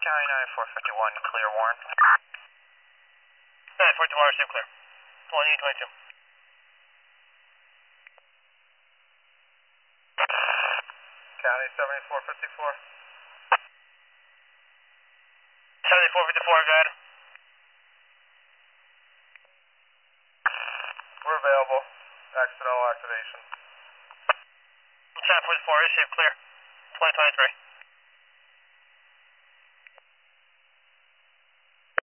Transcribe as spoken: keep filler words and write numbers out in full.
County nine four fifty-one, clear Warren. nine four fifty-one, receive clear. twenty twenty-two. County seventy-four fifty-four. seventy-four fifty-four, go ahead. We're available. Accidental activation. seven four four, receive clear. twenty twenty-three.